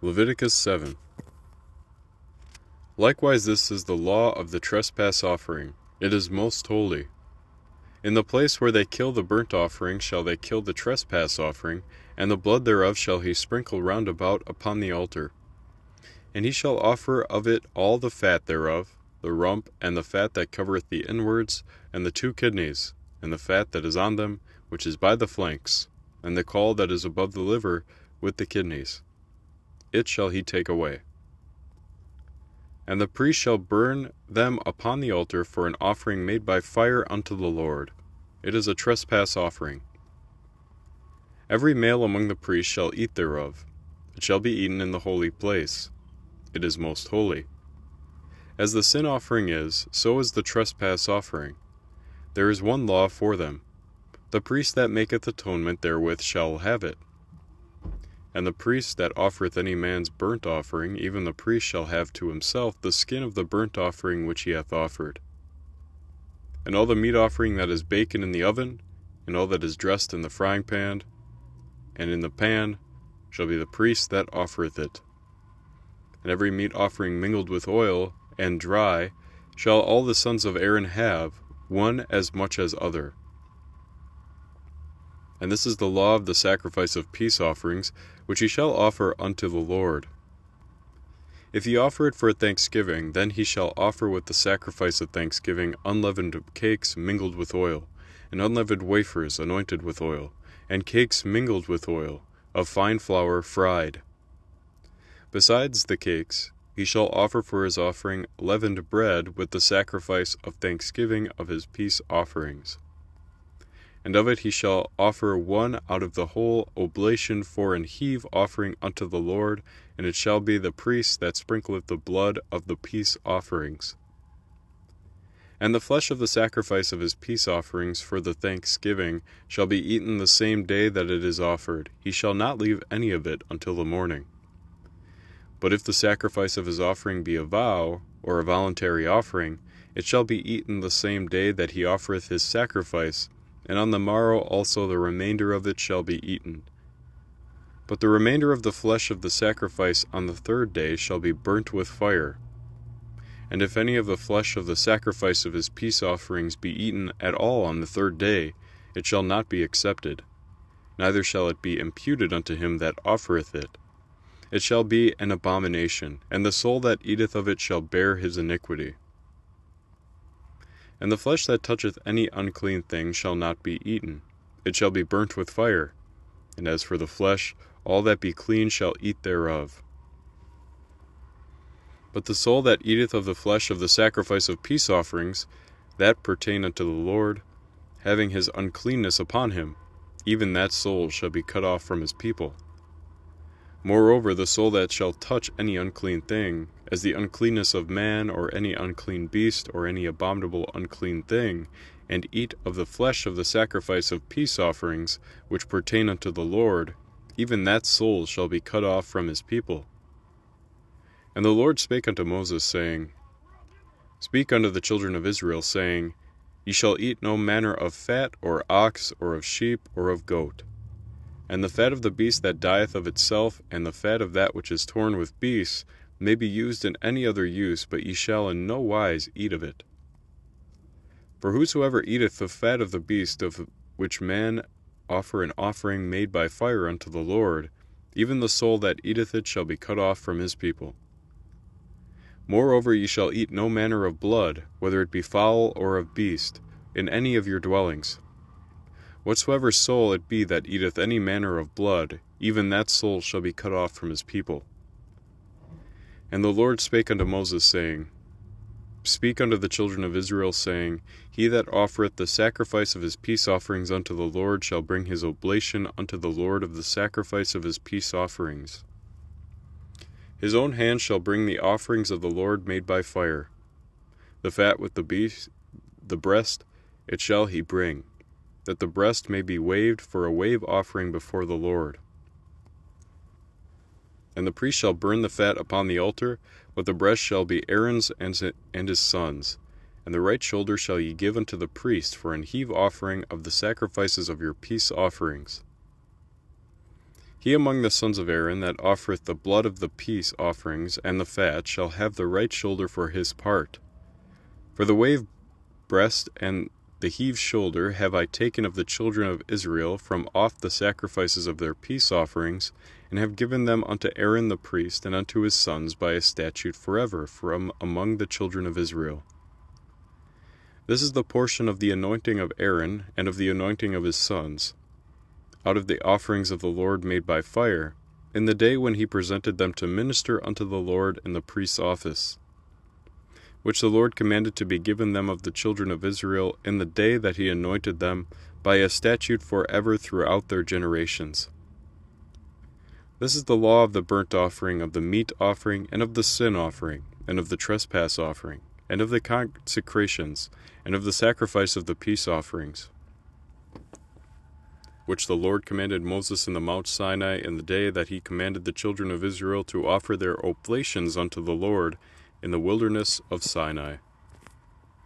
Leviticus 7. Likewise this is the law of the trespass offering. It is most holy. In the place where they kill the burnt offering shall they kill the trespass offering, and the blood thereof shall he sprinkle round about upon the altar. And he shall offer of it all the fat thereof, the rump, and the fat that covereth the inwards, and the 2 kidneys, and the fat that is on them, which is by the flanks, and the caul that is above the liver, with the kidneys. It shall he take away. And the priest shall burn them upon the altar for an offering made by fire unto the Lord. It is a trespass offering. Every male among the priests shall eat thereof. It shall be eaten in the holy place. It is most holy. As the sin offering is, so is the trespass offering. There is one law for them. The priest that maketh atonement therewith shall have it. And the priest that offereth any man's burnt offering, even the priest shall have to himself the skin of the burnt offering which he hath offered. And all the meat offering that is baken in the oven, and all that is dressed in the frying pan, and in the pan, shall be the priest that offereth it. And every meat offering mingled with oil, and dry, shall all the sons of Aaron have, one as much as other. And this is the law of the sacrifice of peace offerings, which he shall offer unto the Lord. If he offer it for thanksgiving, then he shall offer with the sacrifice of thanksgiving unleavened cakes mingled with oil, and unleavened wafers anointed with oil, and cakes mingled with oil, of fine flour fried. Besides the cakes, he shall offer for his offering leavened bread with the sacrifice of thanksgiving of his peace offerings. And of it he shall offer one out of the whole oblation for an heave offering unto the Lord, and it shall be the priest that sprinkleth the blood of the peace offerings. And the flesh of the sacrifice of his peace offerings for the thanksgiving shall be eaten the same day that it is offered. He shall not leave any of it until the morning. But if the sacrifice of his offering be a vow, or a voluntary offering, it shall be eaten the same day that he offereth his sacrifice, and on the morrow also the remainder of it shall be eaten. But the remainder of the flesh of the sacrifice on the 3rd day shall be burnt with fire. And if any of the flesh of the sacrifice of his peace offerings be eaten at all on the 3rd day, it shall not be accepted, neither shall it be imputed unto him that offereth it. It shall be an abomination, and the soul that eateth of it shall bear his iniquity. And the flesh that toucheth any unclean thing shall not be eaten. It shall be burnt with fire. And as for the flesh, all that be clean shall eat thereof. But the soul that eateth of the flesh of the sacrifice of peace offerings, that pertain unto the Lord, having his uncleanness upon him, even that soul shall be cut off from his people. Moreover, the soul that shall touch any unclean thing, as the uncleanness of man, or any unclean beast, or any abominable unclean thing, and eat of the flesh of the sacrifice of peace offerings, which pertain unto the Lord, even that soul shall be cut off from his people. And the Lord spake unto Moses, saying, Speak unto the children of Israel, saying, Ye shall eat no manner of fat, or ox, or of sheep, or of goat. And the fat of the beast that dieth of itself, and the fat of that which is torn with beasts, may be used in any other use, but ye shall in no wise eat of it. For whosoever eateth the fat of the beast of which man offer an offering made by fire unto the Lord, even the soul that eateth it shall be cut off from his people. Moreover, ye shall eat no manner of blood, whether it be fowl or of beast, in any of your dwellings. Whatsoever soul it be that eateth any manner of blood, even that soul shall be cut off from his people. And the Lord spake unto Moses, saying, Speak unto the children of Israel, saying, He that offereth the sacrifice of his peace offerings unto the Lord shall bring his oblation unto the Lord of the sacrifice of his peace offerings. His own hand shall bring the offerings of the Lord made by fire. The fat with the beast, the breast, it shall he bring, that the breast may be waved for a wave offering before the Lord. And the priest shall burn the fat upon the altar, but the breast shall be Aaron's and his sons', and the right shoulder shall ye give unto the priest for an heave offering of the sacrifices of your peace offerings. He among the sons of Aaron that offereth the blood of the peace offerings and the fat shall have the right shoulder for his part. For the wave breast and the heave shoulder have I taken of the children of Israel from off the sacrifices of their peace offerings, and have given them unto Aaron the priest and unto his sons by a statute forever from among the children of Israel. This is the portion of the anointing of Aaron and of the anointing of his sons, out of the offerings of the Lord made by fire, in the day when he presented them to minister unto the Lord in the priest's office, which the Lord commanded to be given them of the children of Israel in the day that he anointed them, by a statute forever throughout their generations. This is the law of the burnt offering, of the meat offering, and of the sin offering, and of the trespass offering, and of the consecrations, and of the sacrifice of the peace offerings, which the Lord commanded Moses in the Mount Sinai in the day that he commanded the children of Israel to offer their oblations unto the Lord in the wilderness of Sinai.